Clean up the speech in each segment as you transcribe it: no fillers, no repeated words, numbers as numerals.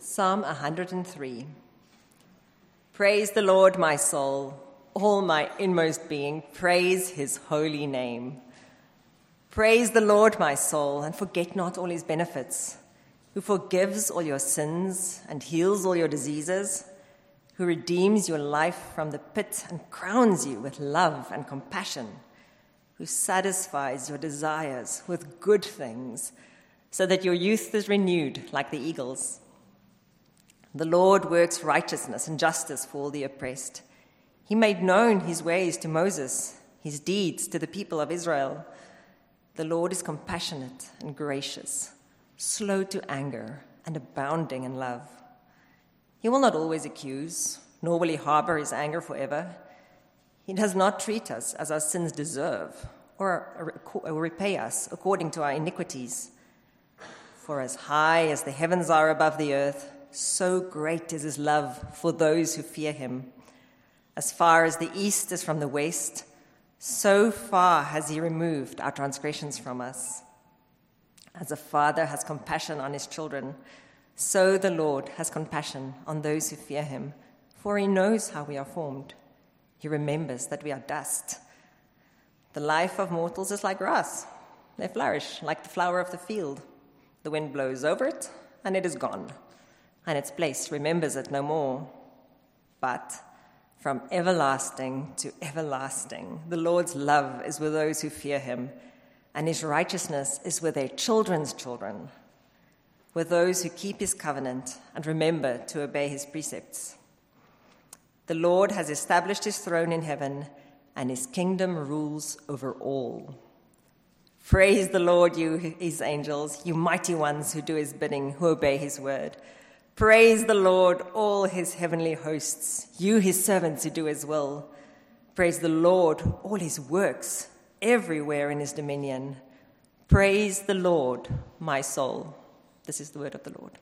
Psalm 103. Praise the Lord, my soul, all my inmost being, praise his holy name. Praise the Lord, my soul, and forget not all his benefits, who forgives all your sins and heals all your diseases, who redeems your life from the pit and crowns you with love and compassion, who satisfies your desires with good things, so that your youth is renewed like the eagles. The Lord works righteousness and justice for all the oppressed. He made known his ways to Moses, his deeds to the people of Israel. The Lord is compassionate and gracious, slow to anger and abounding in love. He will not always accuse, nor will he harbor his anger forever. He does not treat us as our sins deserve, or repay us according to our iniquities. For as high as the heavens are above the earth, so great is his love for those who fear him. As far as the east is from the west, so far has he removed our transgressions from us. As a father has compassion on his children, so the Lord has compassion on those who fear him, for he knows how we are formed. He remembers that we are dust. The life of mortals is like grass. They flourish like the flower of the field. The wind blows over it, and it is gone, and its place remembers it no more. But from everlasting to everlasting, the Lord's love is with those who fear him, and his righteousness is with their children's children, with those who keep his covenant and remember to obey his precepts. The Lord has established his throne in heaven, and his kingdom rules over all. Praise the Lord, you his angels, you mighty ones who do his bidding, who obey his word. Praise the Lord, all his heavenly hosts, you his servants who do his will. Praise the Lord, all his works, everywhere in his dominion. Praise the Lord, my soul. This is the word of the Lord.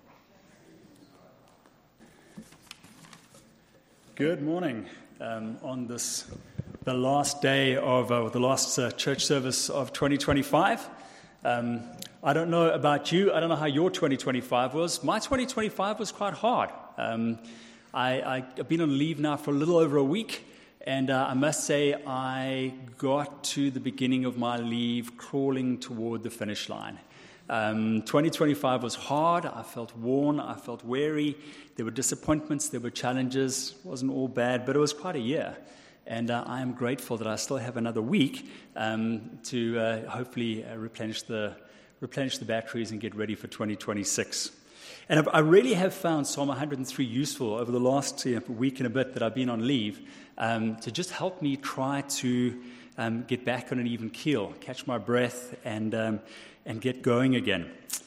Good morning. On the last day of the last church service of 2025. I don't know about you. I don't know how your 2025 was. My 2025 was quite hard. I've been on leave now for a little over a week, and I must say I got to the beginning of my leave crawling toward the finish line. 2025 was hard. I felt worn. I felt weary. There were disappointments. There were challenges. It wasn't all bad, but it was quite a year. And I am grateful that I still have another week to hopefully replenish the batteries and get ready for 2026. And I really have found Psalm 103 useful over the last week and a bit that I've been on leave to just help me try to get back on an even keel, catch my breath, and get going again.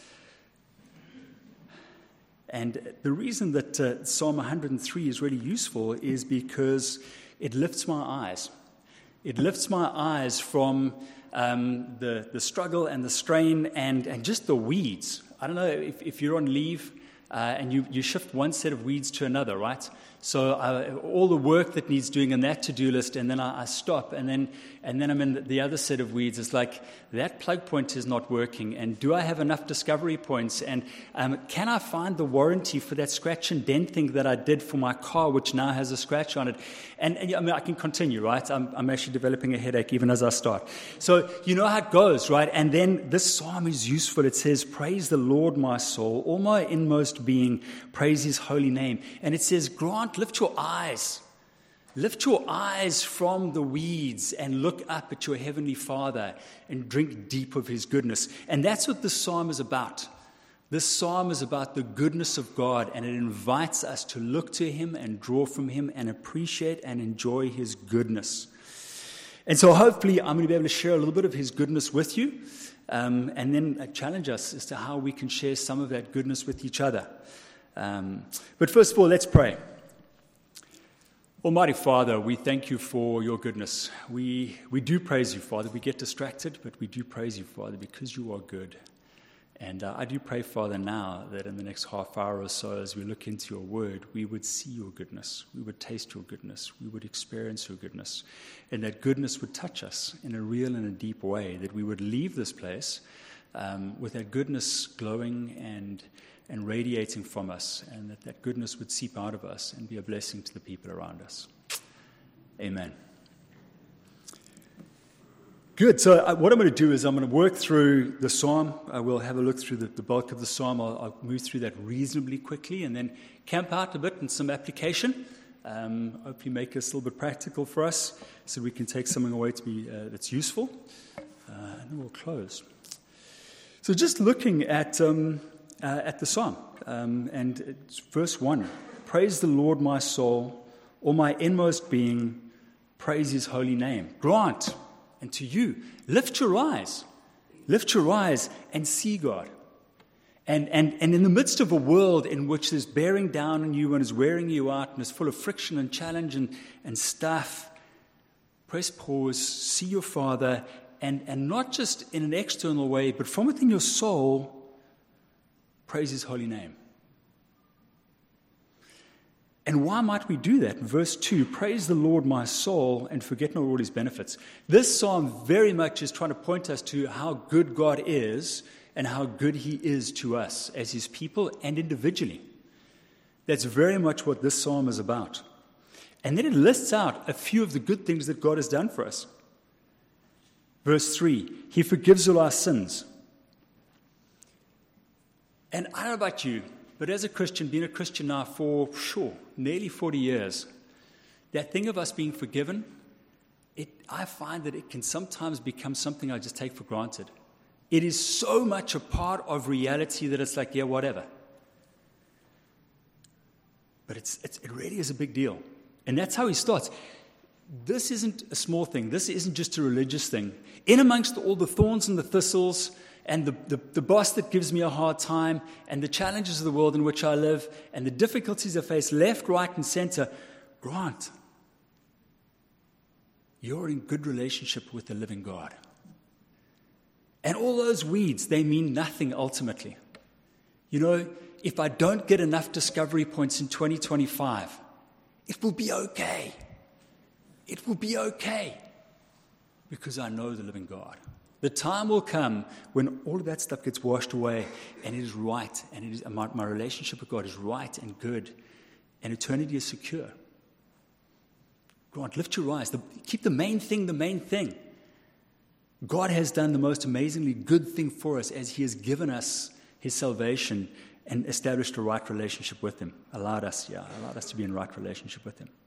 And the reason that Psalm 103 is really useful is because it lifts my eyes. It lifts my eyes from the struggle and the strain and just the weeds. I don't know if you're on leave and you shift one set of weeds to another, right? So all the work that needs doing on that to-do list, and then I stop, and then I'm in the other set of weeds. It's like that plug point is not working, and do I have enough discovery points? And can I find the warranty for that scratch and dent thing that I did for my car, which now has a scratch on it? And I mean, I can continue, right? I'm actually developing a headache even as I start. So you know how it goes, right? And then this psalm is useful. It says, "Praise the Lord, my soul, all my inmost being, praise his holy name." And it says, "Grant, lift your eyes. Lift your eyes from the weeds and look up at your heavenly Father and drink deep of his goodness." And that's what this psalm is about. This psalm is about the goodness of God, and it invites us to look to him and draw from him and appreciate and enjoy his goodness. And so hopefully I'm going to be able to share a little bit of his goodness with you, and then challenge us as to how we can share some of that goodness with each other. But first of all, let's pray. Almighty Father, we thank you for your goodness. We do praise you, Father. We get distracted, but we do praise you, Father, because you are good. And I do pray, Father, now that in the next half hour or so, as we look into your word, we would see your goodness, we would taste your goodness, we would experience your goodness, and that goodness would touch us in a real and a deep way, that we would leave this place with that goodness glowing and radiating from us, and that goodness would seep out of us and be a blessing to the people around us. Amen. Good. So what I'm going to do is I'm going to work through the psalm. We'll have a look through the bulk of the psalm. I'll move through that reasonably quickly and then camp out a bit in some application. Hopefully make this a little bit practical for us so we can take something away to be that's useful. And then we'll close. So just looking at the psalm, and it's verse 1. Praise the Lord, my soul, all my inmost being, praise his holy name. Grant. And to you, lift your eyes and see God. And in the midst of a world in which there's bearing down on you and is wearing you out and is full of friction and challenge and stuff, press pause, see your Father, and not just in an external way, but from within your soul, praise his holy name. And why might we do that? Verse 2, praise the Lord, my soul, and forget not all his benefits. This psalm very much is trying to point us to how good God is and how good he is to us as his people and individually. That's very much what this psalm is about. And then it lists out a few of the good things that God has done for us. Verse 3, he forgives all our sins. And I don't know about you, but as a Christian, being a Christian now for, nearly 40 years, that thing of us being forgiven, I find that it can sometimes become something I just take for granted. It is so much a part of reality that it's like, yeah, whatever. But it really is a big deal. And that's how he starts. This isn't a small thing. This isn't just a religious thing. In amongst all the thorns and the thistles, and the boss that gives me a hard time, and the challenges of the world in which I live, and the difficulties I face left, right, and center, Grant, you're in good relationship with the living God. And all those weeds, they mean nothing ultimately. You know, if I don't get enough discovery points in 2025, it will be okay. It will be okay because I know the living God. The time will come when all of that stuff gets washed away and it is right, and my relationship with God is right and good, and eternity is secure. Grant, lift your eyes. Keep the main thing the main thing. God has done the most amazingly good thing for us as he has given us his salvation and established a right relationship with him. Allowed us to be in right relationship with him.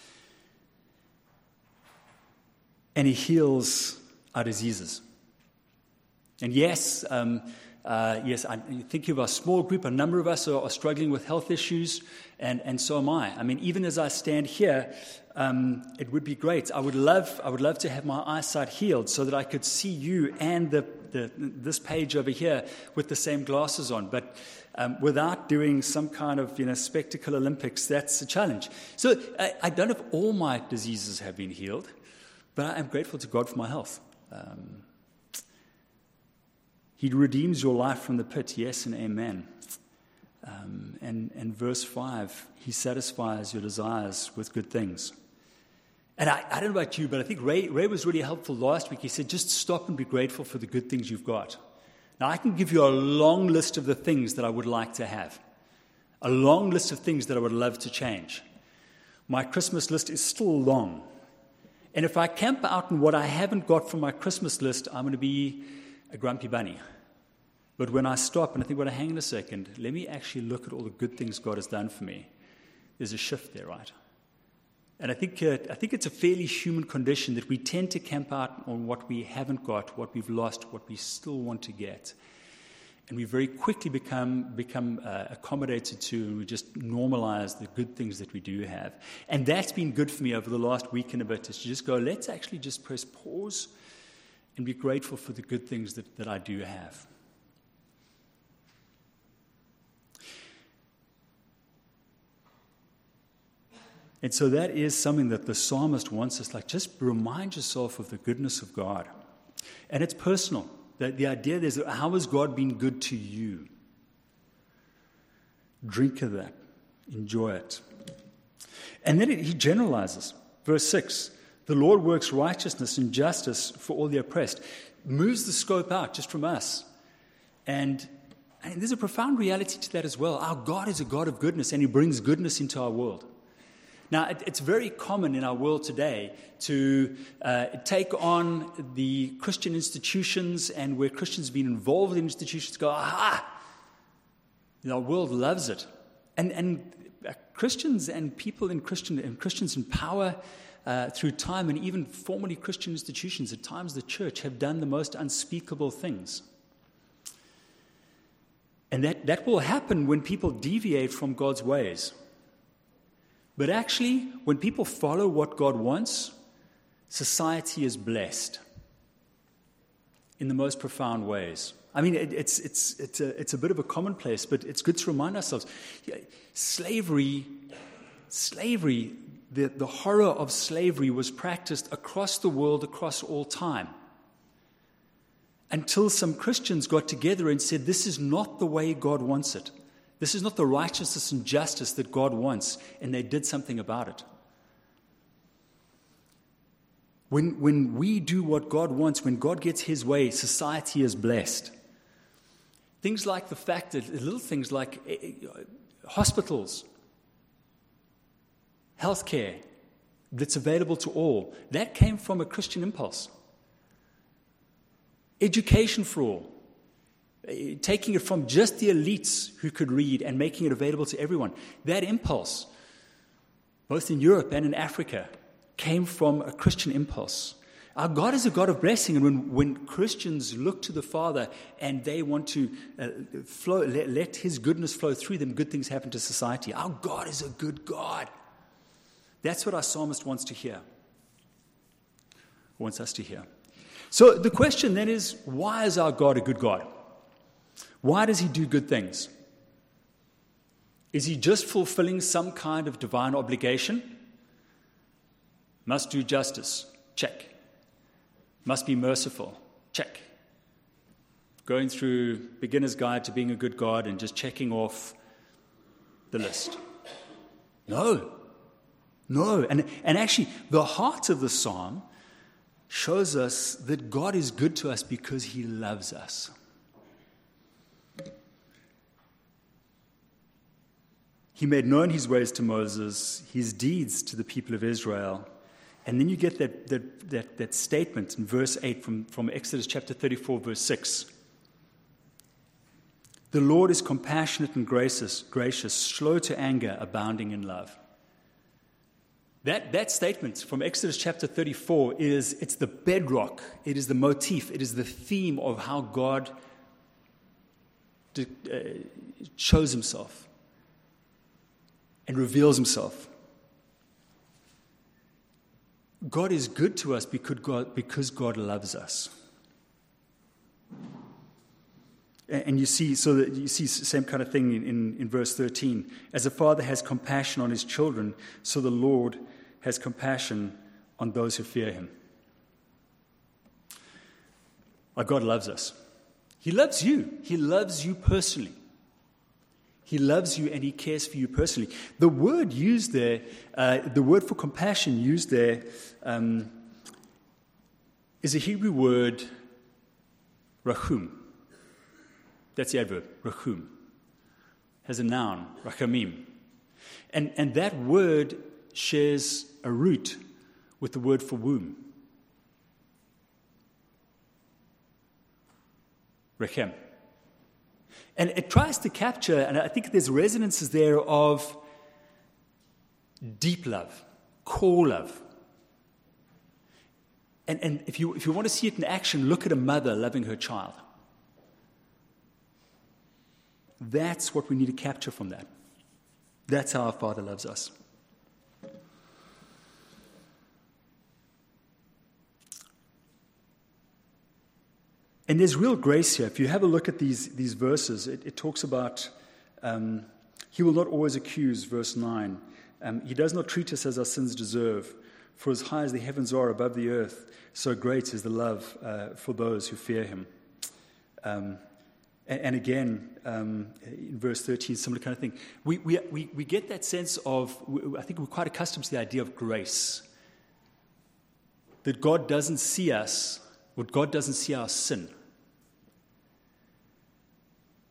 And he heals our diseases. And yes, I think of our small group, a number of us are struggling with health issues, and so am I. I mean, even as I stand here, it would be great. I would love to have my eyesight healed so that I could see you and this page over here with the same glasses on. But without doing some kind of spectacle Olympics, that's a challenge. So I don't know if all my diseases have been healed, but I am grateful to God for my health. He redeems your life from the pit, yes and amen. And verse 5, he satisfies your desires with good things. And I don't know about you, but I think Ray was really helpful last week. He said, just stop and be grateful for the good things you've got. Now, I can give you a long list of the things that I would like to have, a long list of things that I would love to change. My Christmas list is still long. And if I camp out on what I haven't got from my Christmas list, I'm going to be a grumpy bunny. But when I stop and I think, well, hang on a second, let me actually look at all the good things God has done for me, there's a shift there, right? And I think it's a fairly human condition that we tend to camp out on what we haven't got, what we've lost, what we still want to get. And we very quickly become accommodated to, and we just normalize the good things that we do have. And that's been good for me over the last week and a bit, is to just go, let's actually just press pause and be grateful for the good things that I do have. And so that is something that the psalmist wants us, like, just remind yourself of the goodness of God. And it's personal. The idea is, how has God been good to you? Drink of that. Enjoy it. And then he generalizes. Verse 6, the Lord works righteousness and justice for all the oppressed. Moves the scope out just from us. And there's a profound reality to that as well. Our God is a God of goodness, and He brings goodness into our world. Now, it's very common in our world today to take on the Christian institutions, and where Christians have been involved in institutions, go, aha! Our world loves it. And Christians and people in Christians in power through time, and even formerly Christian institutions, at times the church, have done the most unspeakable things. And that will happen when people deviate from God's ways. But actually, when people follow what God wants, society is blessed in the most profound ways. I mean, it's a bit of a commonplace, but it's good to remind ourselves. Slavery, the horror of slavery was practiced across the world, across all time. Until some Christians got together and said, this is not the way God wants it. This is not the righteousness and justice that God wants, and they did something about it. When we do what God wants, when God gets His way, society is blessed. Things like the fact that little things like hospitals, healthcare that's available to all, that came from a Christian impulse. Education for all, taking it from just the elites who could read and making it available to everyone. That impulse, both in Europe and in Africa, came from a Christian impulse. Our God is a God of blessing, and when Christians look to the Father and they want to let His goodness flow through them, good things happen to society. Our God is a good God. That's what our psalmist wants to hear, wants us to hear. So the question then is, why is our God a good God? Why does He do good things? Is He just fulfilling some kind of divine obligation? Must do justice. Check. Must be merciful. Check. Going through beginner's guide to being a good God and just checking off the list. No. And actually, the heart of the psalm shows us that God is good to us because He loves us. He made known His ways to Moses, His deeds to the people of Israel. And then you get that statement in verse 8 from Exodus chapter 34, verse 6. The Lord is compassionate and gracious, slow to anger, abounding in love. That statement from Exodus chapter 34 it's the bedrock, it is the motif, it is the theme of how God shows Himself and reveals Himself. God is good to us because God loves us. And you see the same kind of thing in verse 13. As a father has compassion on his children, so the Lord has compassion on those who fear Him. Our God loves us. He loves you. He loves you personally. He loves you and He cares for you personally. The word used there, the word for compassion used there, is a Hebrew word, rachum. That's the adverb, rachum. Has a noun, rachamim. And that word shares a root with the word for womb. Rechem. And it tries to capture, and I think there's resonances there of deep love, core love. And if you want to see it in action, look at a mother loving her child. That's what we need to capture from that. That's how our Father loves us. And there's real grace here. If you have a look at these verses, it talks about He will not always accuse, verse 9. He does not treat us as our sins deserve. For as high as the heavens are above the earth, so great is the love for those who fear Him. And again, in verse 13, similar kind of thing. We get that sense of, I think we're quite accustomed to the idea of grace. That God doesn't see us, God doesn't see our sin.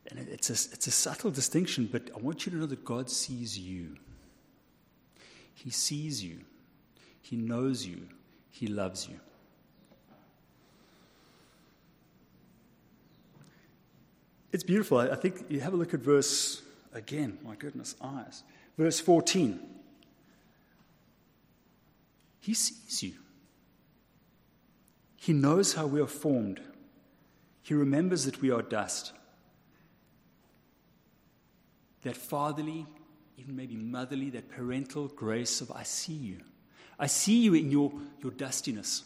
And it's a subtle distinction, but I want you to know that God sees you. He sees you. He knows you. He loves you. It's beautiful. I think you have a look at verse, again, my goodness, eyes. Verse 14. He sees you. He knows how we are formed. He remembers that we are dust. That fatherly, even maybe motherly, that parental grace of, I see you. I see you in your dustiness.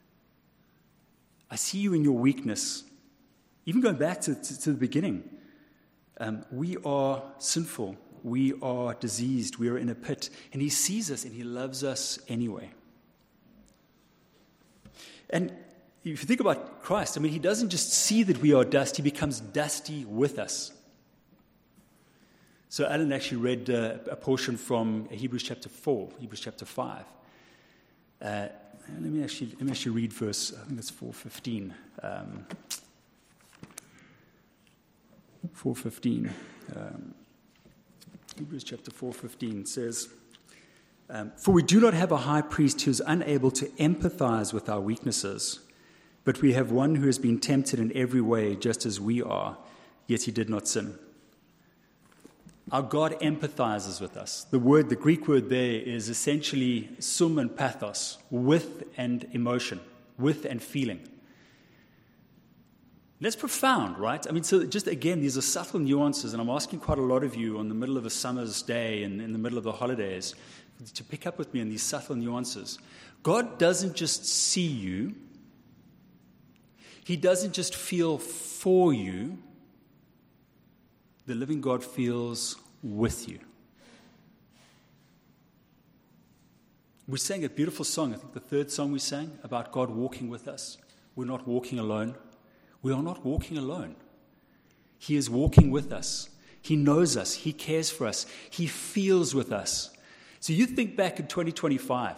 I see you in your weakness. Even going back to the beginning, we are sinful. We are diseased. We are in a pit. And he sees us and he loves us anyway. And if you think about Christ, he doesn't just see that we are dust, he becomes dusty with us. So Alan actually read a portion from Hebrews chapter 4, Hebrews chapter 5. Let me actually read verse, I think it's 4:15. 4:15. Hebrews chapter 4:15 says, "For we do not have a high priest who is unable to empathize with our weaknesses, but we have one who has been tempted in every way, just as we are, yet he did not sin." Our God empathizes with us. The Greek word there is essentially sum and pathos, with and emotion, with and feeling. That's profound, right? So just again, these are subtle nuances, and I'm asking quite a lot of you on the middle of a summer's day and in the middle of the holidays to pick up with me on these subtle nuances. God doesn't just see you. He doesn't just feel for you. The living God feels with you. We sang a beautiful song, I think the third song we sang, about God walking with us. We're not walking alone. We are not walking alone. He is walking with us. He knows us. He cares for us. He feels with us. So you think back in 2025.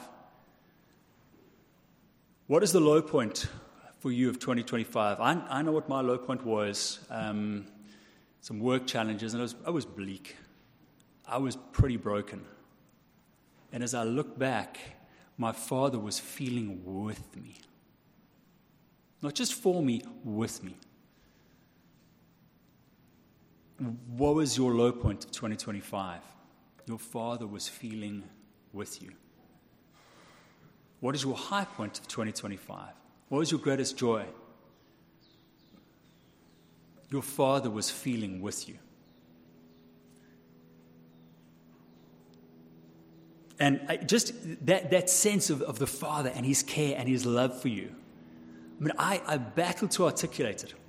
What is the low point for you of 2025? I know what my low point was. Some work challenges, and I was bleak. I was pretty broken. And as I look back, my Father was feeling with me. Not just for me, with me. What was your low point of 2025? Your Father was feeling with you. What is your high point of 2025? What was your greatest joy? Your Father was feeling with you. And just that sense of the Father and His care and His love for you. I battle to articulate it.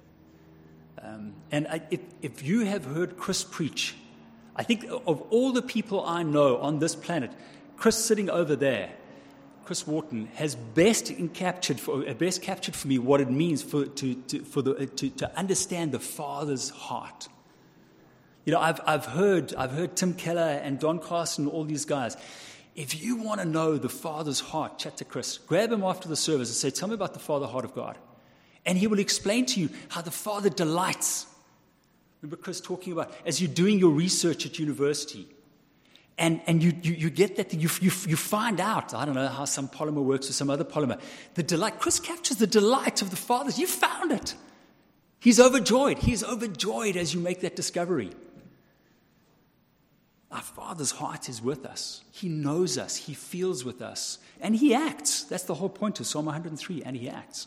If you have heard Chris preach, I think of all the people I know on this planet, Chris sitting over there, Chris Wharton, has best captured for me what it means to understand the Father's heart. I've heard Tim Keller and Don Carson, all these guys. If you want to know the Father's heart, chat to Chris. Grab him after the service and say, "Tell me about the Father heart of God." And he will explain to you how the Father delights. Remember Chris talking about, as you're doing your research at university, and you get that, you find out, I don't know how some polymer works or some other polymer, the delight. Chris captures the delight of the Father. You found it. He's overjoyed. He's overjoyed as you make that discovery. Our Father's heart is with us. He knows us. He feels with us. And He acts. That's the whole point of Psalm 103, and He acts.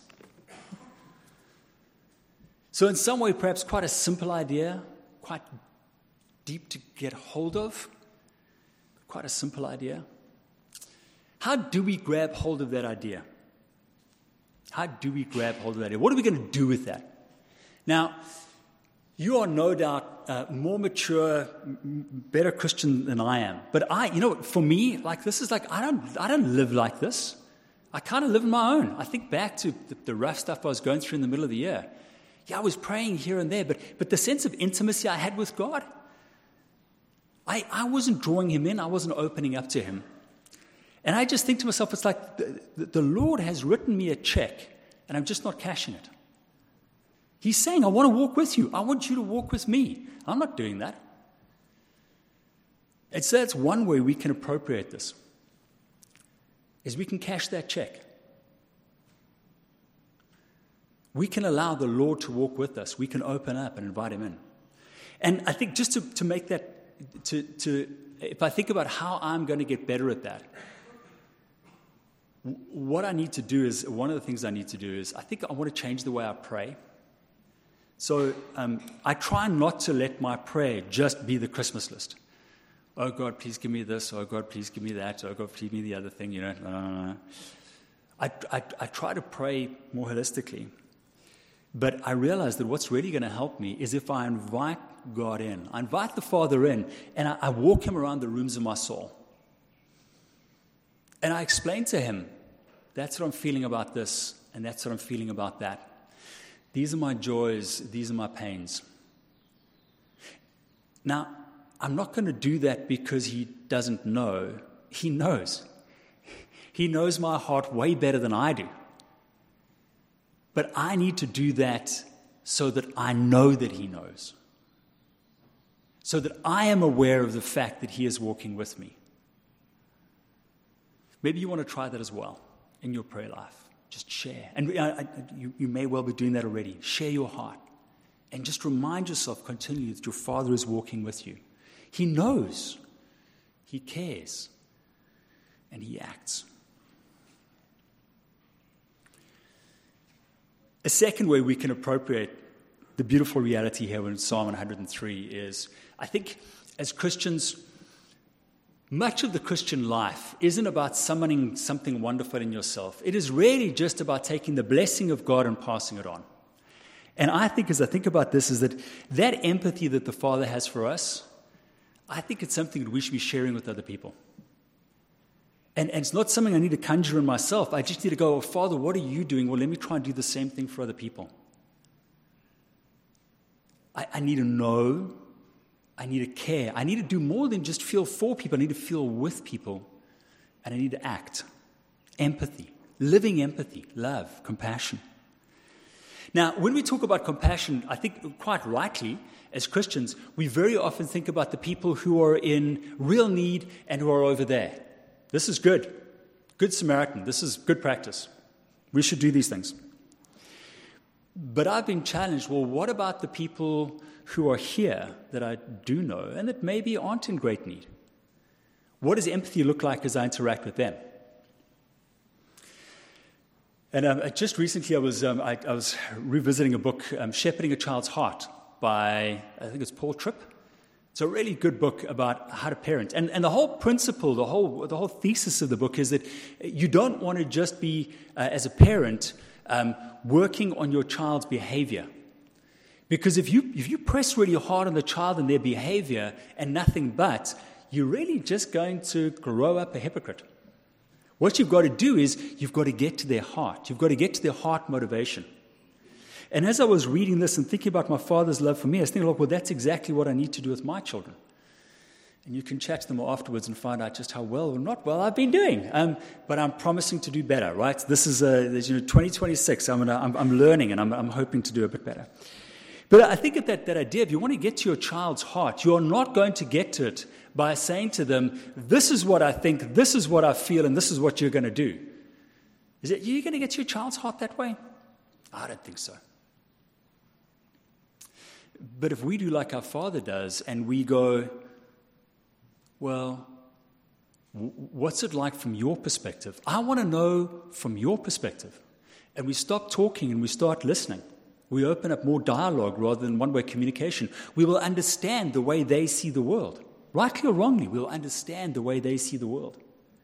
So in some way, perhaps quite a simple idea, quite deep to get hold of, quite a simple idea. How do we grab hold of that idea? How do we grab hold of that idea? What are we going to do with that? Now, you are no doubt more mature, better Christian than I am. But for me, this is I don't live like this. I kind of live on my own. I think back to the rough stuff I was going through in the middle of the year. Yeah, I was praying here and there, but the sense of intimacy I had with God, I wasn't drawing Him in. I wasn't opening up to Him. And I just think to myself, it's like the Lord has written me a check, and I'm just not cashing it. He's saying, I want to walk with you. I want you to walk with me. I'm not doing that. And so that's one way we can appropriate this, is we can cash that check. We can allow the Lord to walk with us. We can open up and invite him in. And I think just to make that, if I think about how I'm going to get better at that, what I need to do is, one of the things I need to do is, I think I want to change the way I pray. So I try not to let my prayer just be the Christmas list. Oh, God, please give me this. Oh, God, please give me that. Oh, God, please give me the other thing. You know, I try to pray more holistically. But I realize that what's really going to help me is if I invite God in. I invite the Father in, and I walk him around the rooms of my soul. And I explain to him, that's what I'm feeling about this, and that's what I'm feeling about that. These are my joys, these are my pains. Now, I'm not going to do that because he doesn't know. He knows. He knows my heart way better than I do. But I need to do that so that I know that he knows. So that I am aware of the fact that he is walking with me. Maybe you want to try that as well in your prayer life. Just share. And you may well be doing that already. Share your heart. And just remind yourself continually that your Father is walking with you. He knows. He cares. And he acts. A second way we can appropriate the beautiful reality here in Psalm 103 is, I think as Christians, much of the Christian life isn't about summoning something wonderful in yourself. It is really just about taking the blessing of God and passing it on. And I think, as I think about this, is that empathy that the Father has for us, I think it's something that we should be sharing with other people. And it's not something I need to conjure in myself. I just need to go, oh, Father, what are you doing? Well, let me try and do the same thing for other people. I need to know. I need to care. I need to do more than just feel for people. I need to feel with people. And I need to act. Empathy. Living empathy. Love. Compassion. Now, when we talk about compassion, I think quite rightly, as Christians, we very often think about the people who are in real need and who are over there. This is good. Good Samaritan. This is good practice. We should do these things. But I've been challenged, well, what about the people who are here that I do know and that maybe aren't in great need? What does empathy look like as I interact with them? And just recently I was revisiting a book, Shepherding a Child's Heart, by, I think it's Paul Tripp. It's a really good book about how to parent. And the whole principle, the whole thesis of the book is that you don't want to just be, as a parent, working on your child's behavior. Because if you press really hard on the child and their behavior and nothing but, you're really just going to grow up a hypocrite. What you've got to do is you've got to get to their heart. You've got to get to their heart motivation. And as I was reading this and thinking about my Father's love for me, I was thinking, well, that's exactly what I need to do with my children. And you can chat to them afterwards and find out just how well or not well I've been doing. But I'm promising to do better, right? This is 2026. I'm learning, and I'm hoping to do a bit better. But I think that idea, if you want to get to your child's heart, you're not going to get to it by saying to them, this is what I think, this is what I feel, and this is what you're going to do. Is it you're going to get to your child's heart that way? I don't think so. But if we do like our Father does, and we go, well, what's it like from your perspective? I want to know from your perspective. And we stop talking and we start listening. We open up more dialogue rather than one-way communication. We will understand the way they see the world. Rightly or wrongly, we'll understand the way they see the world.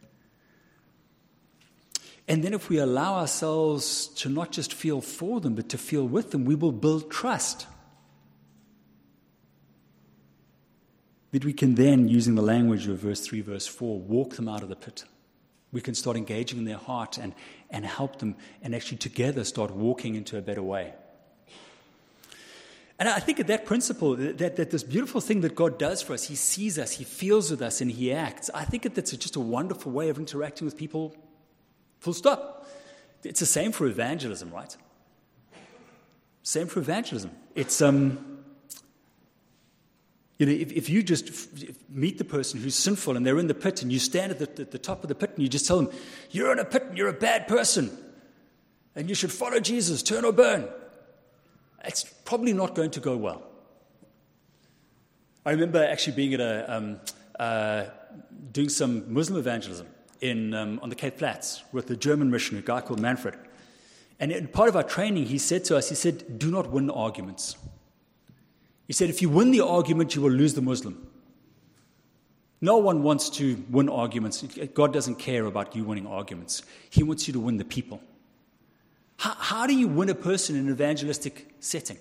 And then if we allow ourselves to not just feel for them, but to feel with them, we will build trust. That we can then, using the language of verse 3, verse 4, walk them out of the pit. We can start engaging in their heart and help them and actually together start walking into a better way. And I think at that principle, that this beautiful thing that God does for us, He sees us, He feels with us, and He acts. I think that's just a wonderful way of interacting with people, full stop. It's the same for evangelism, right? Same for evangelism. It's, if you just meet the person who's sinful and they're in the pit and you stand at the top of the pit and you just tell them, you're in a pit and you're a bad person and you should follow Jesus, turn or burn, it's probably not going to go well. I remember actually being at doing some Muslim evangelism on the Cape Flats with a German missionary, a guy called Manfred. And in part of our training, he said to us, do not win arguments. He said, if you win the argument, you will lose the Muslim. No one wants to win arguments. God doesn't care about you winning arguments. He wants you to win the people. How do you win a person in an evangelistic setting?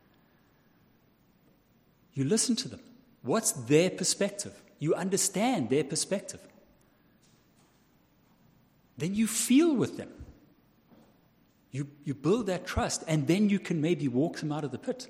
You listen to them. What's their perspective? You understand their perspective. Then you feel with them. You build that trust, and then you can maybe walk them out of the pit.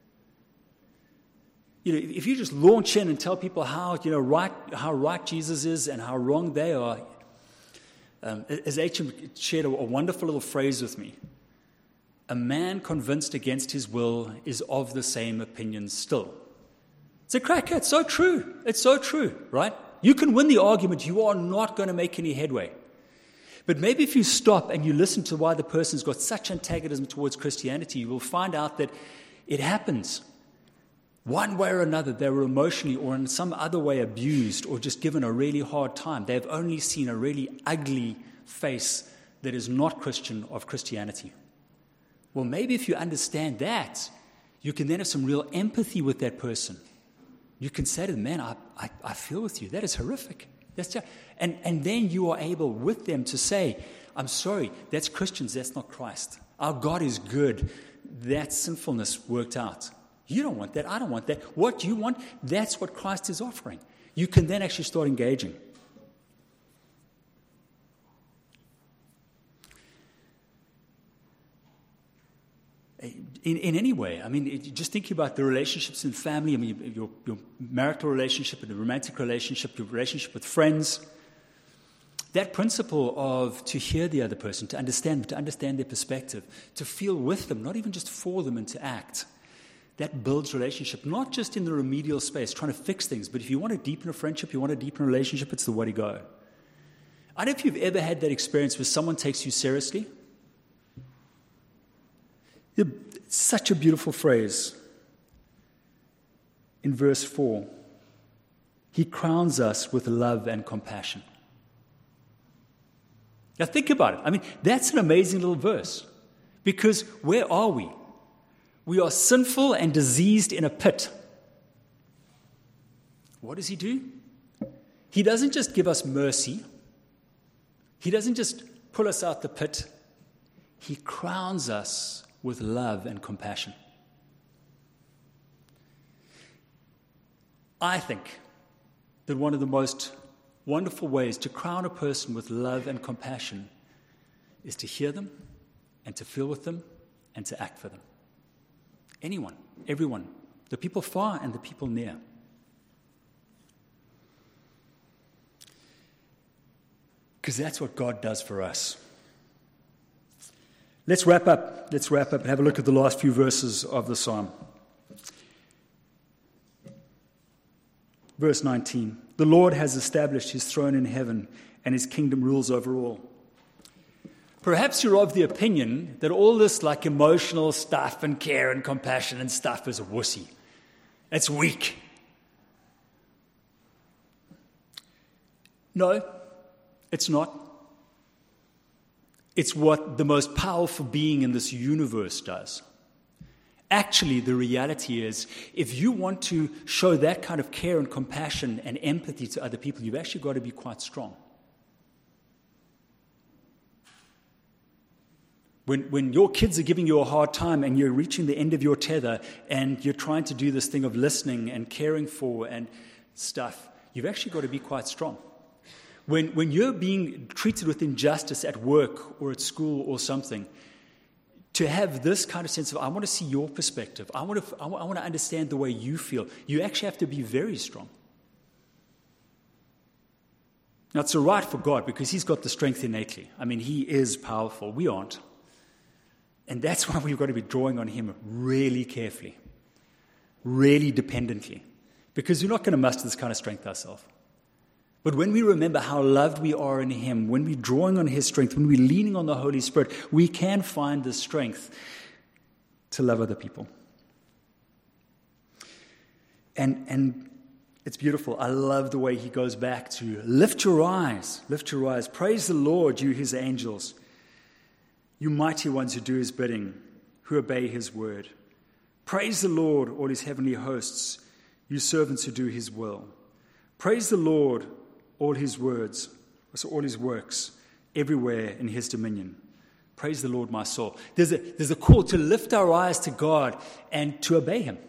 If you just launch in and tell people how right Jesus is and how wrong they are, as H.M. shared a wonderful little phrase with me, a man convinced against his will is of the same opinion still. It's a cracker. It's so true. It's so true, right? You can win the argument. You are not going to make any headway. But maybe if you stop and you listen to why the person's got such antagonism towards Christianity, you will find out that it happens. One way or another, they were emotionally or in some other way abused or just given a really hard time. They've only seen a really ugly face that is not Christian of Christianity. Well, maybe if you understand that, you can then have some real empathy with that person. You can say to them, man, I feel with you. That is horrific. And then you are able with them to say, I'm sorry, that's Christians, that's not Christ. Our God is good. That sinfulness worked out. You don't want that. I don't want that. What you want, that's what Christ is offering. You can then actually start engaging. In any way. I mean, just think about the relationships in family. I mean, your marital relationship and the romantic relationship, your relationship with friends. That principle of to hear the other person, to understand their perspective, to feel with them, not even just for them, and to act. That builds relationship, not just in the remedial space, trying to fix things, but if you want to deepen a friendship, you want to deepen a relationship, it's the way to go. I don't know if you've ever had that experience where someone takes you seriously. It's such a beautiful phrase in verse 4. He crowns us with love and compassion. Now think about it. I mean, that's an amazing little verse. Because where are we? We are sinful and diseased in a pit. What does he do? He doesn't just give us mercy. He doesn't just pull us out the pit. He crowns us with love and compassion. I think that one of the most wonderful ways to crown a person with love and compassion is to hear them and to feel with them and to act for them. Anyone, everyone, the people far and the people near. Because that's what God does for us. Let's wrap up and have a look at the last few verses of the psalm. Verse 19. The Lord has established his throne in heaven, and his kingdom rules over all. Perhaps you're of the opinion that all this like emotional stuff and care and compassion and stuff is a wussy. It's weak. No, it's not. It's what the most powerful being in this universe does. Actually, the reality is, if you want to show that kind of care and compassion and empathy to other people, you've actually got to be quite strong. When your kids are giving you a hard time and you're reaching the end of your tether and you're trying to do this thing of listening and caring for and stuff, you've actually got to be quite strong. When you're being treated with injustice at work or at school or something, to have this kind of sense of, I want to see your perspective, I want to understand the way you feel, you actually have to be very strong. Now, it's all right for God because he's got the strength innately. I mean, he is powerful. We aren't. And that's why we've got to be drawing on him really carefully, really dependently, because we're not going to muster this kind of strength ourselves. But when we remember how loved we are in him, when we're drawing on his strength, when we're leaning on the Holy Spirit, we can find the strength to love other people. And it's beautiful. I love the way he goes back to lift your eyes, praise the Lord, you his angels, you mighty ones who do his bidding, who obey his word. Praise the Lord, all his heavenly hosts, you servants who do his will. Praise the Lord, all his words, so all his works, everywhere in his dominion. Praise the Lord, my soul. There's a call to lift our eyes to God and to obey him.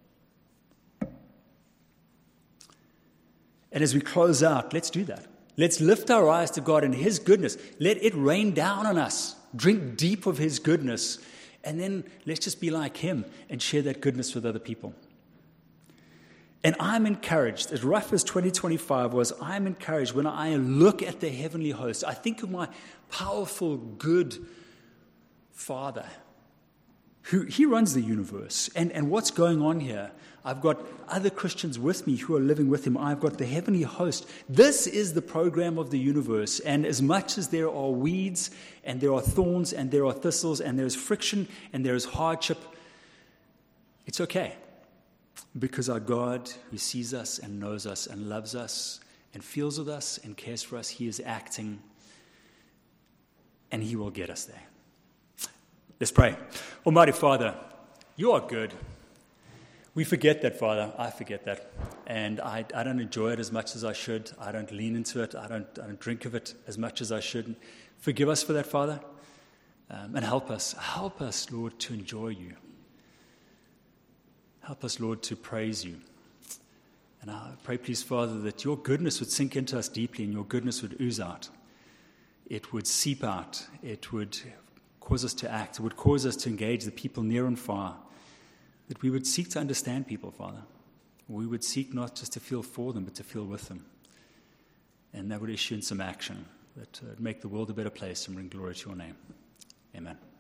And as we close out, let's do that. Let's lift our eyes to God and his goodness. Let it rain down on us. Drink deep of his goodness. And then let's just be like him and share that goodness with other people. And I'm encouraged, as rough as 2025 was, I'm encouraged when I look at the heavenly host. I think of my powerful, good Father, he runs the universe. And what's going on here? I've got other Christians with me who are living with him. I've got the heavenly host. This is the program of the universe. And as much as there are weeds, and there are thorns, and there are thistles, and there's friction, and there's hardship, it's okay. Because our God, who sees us and knows us and loves us and feels with us and cares for us, he is acting, and he will get us there. Let's pray. Almighty Father, you are good. We forget that, Father. I forget that. And I don't enjoy it as much as I should. I don't lean into it. I don't drink of it as much as I should. Forgive us for that, Father. And help us. Help us, Lord, to enjoy you. Help us, Lord, to praise you. And I pray, please, Father, that your goodness would sink into us deeply and your goodness would ooze out. It would seep out. It would cause us to act. It would cause us to engage the people near and far. That we would seek to understand people, Father. We would seek not just to feel for them, but to feel with them. And that would issue in some action that would make the world a better place and bring glory to your name. Amen.